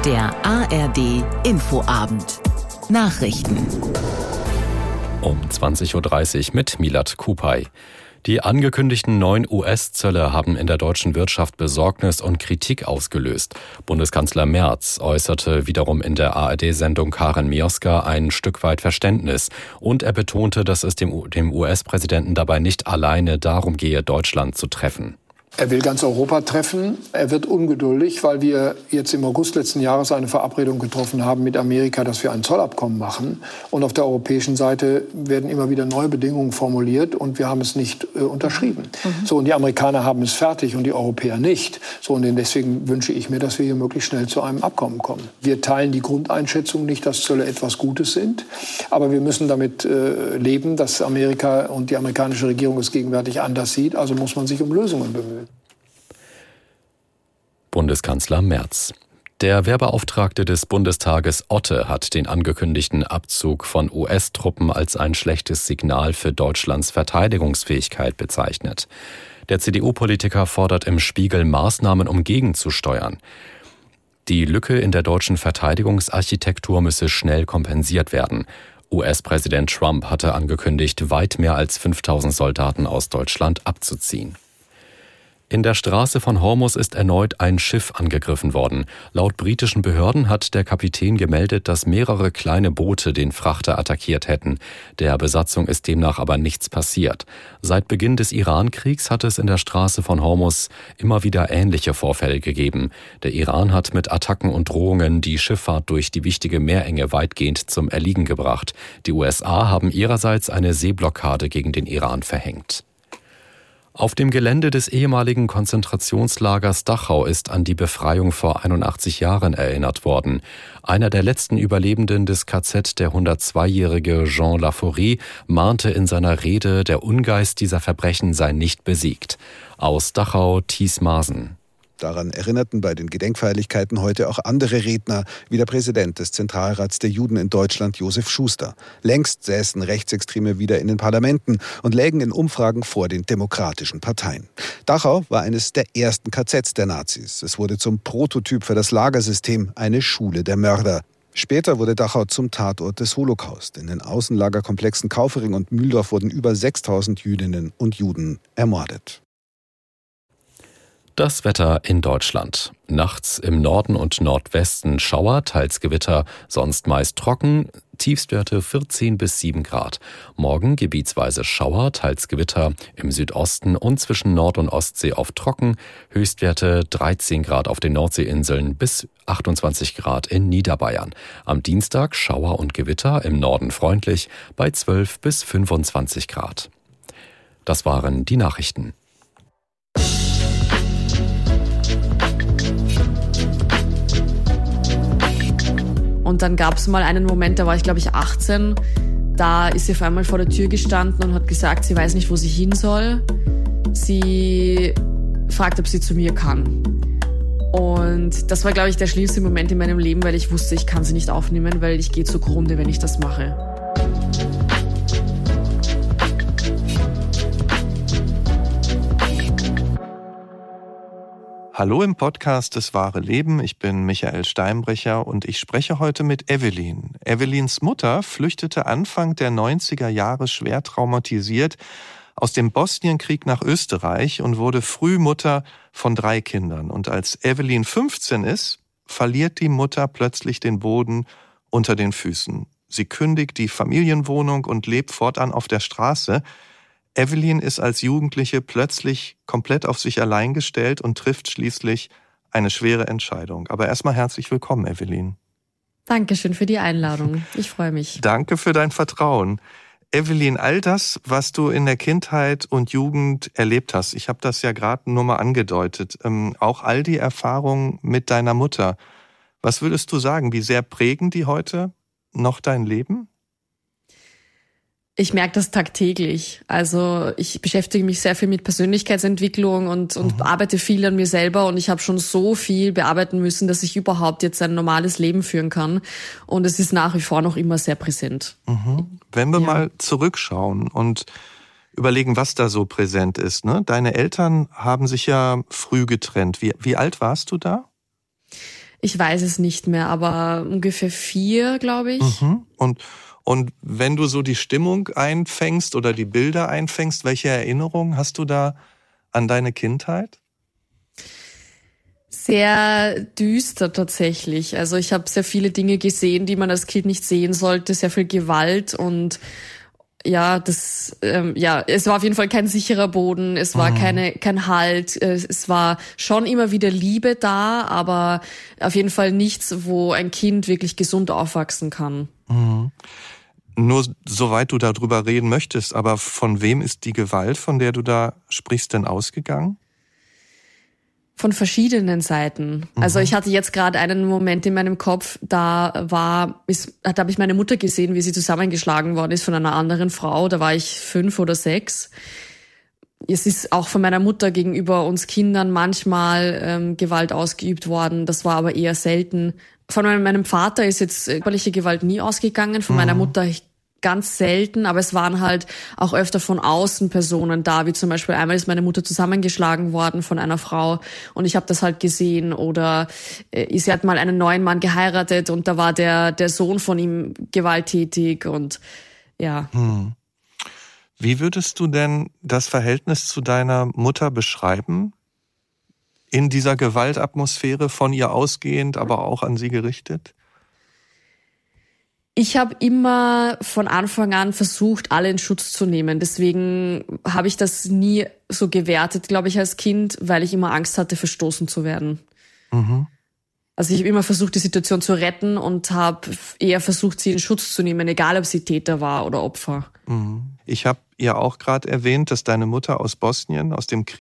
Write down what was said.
Der ARD Infoabend. Nachrichten. Um 20.30 Uhr mit Milad Kupay. Die angekündigten 9 US-Zölle haben in der deutschen Wirtschaft Besorgnis und Kritik ausgelöst. Bundeskanzler Merz äußerte wiederum in der ARD-Sendung Karin Mioska ein Stück weit Verständnis. Und er betonte, dass es dem US-Präsidenten dabei nicht alleine darum gehe, Deutschland zu treffen. Er will ganz Europa treffen. Er wird ungeduldig, weil wir jetzt im August letzten Jahres eine Verabredung getroffen haben mit Amerika, dass wir ein Zollabkommen machen. Und auf der europäischen Seite werden immer wieder neue Bedingungen formuliert und wir haben es nicht unterschrieben. So, und die Amerikaner haben es fertig und die Europäer nicht. So, und deswegen wünsche ich mir, dass wir hier möglichst schnell zu einem Abkommen kommen. Wir teilen die Grundeinschätzung nicht, dass Zölle etwas Gutes sind. Aber wir müssen damit leben, dass Amerika und die amerikanische Regierung es gegenwärtig anders sieht. Also muss man sich um Lösungen bemühen. Bundeskanzler Merz. Der Wehrbeauftragte des Bundestages Otte hat den angekündigten Abzug von US-Truppen als ein schlechtes Signal für Deutschlands Verteidigungsfähigkeit bezeichnet. Der CDU-Politiker fordert im Spiegel Maßnahmen, um gegenzusteuern. Die Lücke in der deutschen Verteidigungsarchitektur müsse schnell kompensiert werden. US-Präsident Trump hatte angekündigt, weit mehr als 5000 Soldaten aus Deutschland abzuziehen. In der Straße von Hormuz ist erneut ein Schiff angegriffen worden. Laut britischen Behörden hat der Kapitän gemeldet, dass mehrere kleine Boote den Frachter attackiert hätten. Der Besatzung ist demnach aber nichts passiert. Seit Beginn des Iran-Kriegs hat es in der Straße von Hormuz immer wieder ähnliche Vorfälle gegeben. Der Iran hat mit Attacken und Drohungen die Schifffahrt durch die wichtige Meerenge weitgehend zum Erliegen gebracht. Die USA haben ihrerseits eine Seeblockade gegen den Iran verhängt. Auf dem Gelände des ehemaligen Konzentrationslagers Dachau ist an die Befreiung vor 81 Jahren erinnert worden. Einer der letzten Überlebenden des KZ, der 102-jährige Jean Laforie, mahnte in seiner Rede, der Ungeist dieser Verbrechen sei nicht besiegt. Aus Dachau, Thies Maaßen. Daran erinnerten bei den Gedenkfeierlichkeiten heute auch andere Redner, wie der Präsident des Zentralrats der Juden in Deutschland, Josef Schuster. Längst säßen Rechtsextreme wieder in den Parlamenten und lägen in Umfragen vor den demokratischen Parteien. Dachau war eines der ersten KZs der Nazis. Es wurde zum Prototyp für das Lagersystem, eine Schule der Mörder. Später wurde Dachau zum Tatort des Holocaust. In den Außenlagerkomplexen Kaufering und Mühldorf wurden über 6000 Jüdinnen und Juden ermordet. Das Wetter in Deutschland. Nachts im Norden und Nordwesten Schauer, teils Gewitter, sonst meist trocken, Tiefstwerte 14 bis 7 Grad. Morgen gebietsweise Schauer, teils Gewitter, im Südosten und zwischen Nord- und Ostsee oft trocken, Höchstwerte 13 Grad auf den Nordseeinseln bis 28 Grad in Niederbayern. Am Dienstag Schauer und Gewitter, im Norden freundlich, bei 12 bis 25 Grad. Das waren die Nachrichten. Und dann gab es mal einen Moment, da war ich, glaube ich, 18. Da ist sie auf einmal vor der Tür gestanden und hat gesagt, sie weiß nicht, wo sie hin soll. Sie fragt, ob sie zu mir kann. Und das war, glaube ich, der schlimmste Moment in meinem Leben, weil ich wusste, ich kann sie nicht aufnehmen, weil ich gehe zugrunde, wenn ich das mache. Hallo im Podcast Das wahre Leben, ich bin Michael Steinbrecher und ich spreche heute mit Evelyn. Evelyns Mutter flüchtete Anfang der 90er Jahre schwer traumatisiert aus dem Bosnienkrieg nach Österreich und wurde früh Mutter von 3 Kindern. Und als Evelyn 15 ist, verliert die Mutter plötzlich den Boden unter den Füßen. Sie kündigt die Familienwohnung und lebt fortan auf der Straße. Evelyn ist als Jugendliche plötzlich komplett auf sich allein gestellt und trifft schließlich eine schwere Entscheidung. Aber erstmal herzlich willkommen, Evelyn. Dankeschön für die Einladung. Ich freue mich. Danke für dein Vertrauen. Evelyn, all das, was du in der Kindheit und Jugend erlebt hast, ich habe das ja gerade nur mal angedeutet, auch all die Erfahrungen mit deiner Mutter. Was würdest du sagen, wie sehr prägen die heute noch dein Leben? Ich merke das tagtäglich. Also ich beschäftige mich sehr viel mit Persönlichkeitsentwicklung und arbeite viel an mir selber und ich habe schon so viel bearbeiten müssen, dass ich überhaupt jetzt ein normales Leben führen kann. Und es ist nach wie vor noch immer sehr präsent. Wenn wir mal zurückschauen und überlegen, was da so präsent ist, ne? Deine Eltern haben sich ja früh getrennt. Wie alt warst du da? Ich weiß es nicht mehr, aber ungefähr 4, glaube ich. Mhm. Und wenn du so die Stimmung einfängst oder die Bilder einfängst, welche Erinnerungen hast du da an deine Kindheit? Sehr düster tatsächlich. Also ich habe sehr viele Dinge gesehen, die man als Kind nicht sehen sollte, sehr viel Gewalt und es war auf jeden Fall kein sicherer Boden, es war kein Halt, es war schon immer wieder Liebe da, aber auf jeden Fall nichts, wo ein Kind wirklich gesund aufwachsen kann. Mhm. Nur soweit du darüber reden möchtest, aber von wem ist die Gewalt, von der du da sprichst, denn ausgegangen? Von verschiedenen Seiten. Also ich hatte jetzt gerade einen Moment in meinem Kopf, da habe ich meine Mutter gesehen, wie sie zusammengeschlagen worden ist von einer anderen Frau. Da war ich 5 oder 6. Es ist auch von meiner Mutter gegenüber uns Kindern manchmal Gewalt ausgeübt worden. Das war aber eher selten. Von meinem Vater ist jetzt körperliche Gewalt nie ausgegangen, von meiner Mutter ganz selten, aber es waren halt auch öfter von außen Personen da, wie zum Beispiel einmal ist meine Mutter zusammengeschlagen worden von einer Frau und ich habe das halt gesehen, oder sie hat mal einen neuen Mann geheiratet und da war der Sohn von ihm gewalttätig und ja. Wie würdest du denn das Verhältnis zu deiner Mutter beschreiben? In dieser Gewaltatmosphäre, von ihr ausgehend, aber auch an sie gerichtet? Ich habe immer von Anfang an versucht, alle in Schutz zu nehmen. Deswegen habe ich das nie so gewertet, glaube ich, als Kind, weil ich immer Angst hatte, verstoßen zu werden. Mhm. Also ich habe immer versucht, die Situation zu retten und habe eher versucht, sie in Schutz zu nehmen, egal ob sie Täter war oder Opfer. Mhm. Ich habe ja auch gerade erwähnt, dass deine Mutter aus Bosnien, aus dem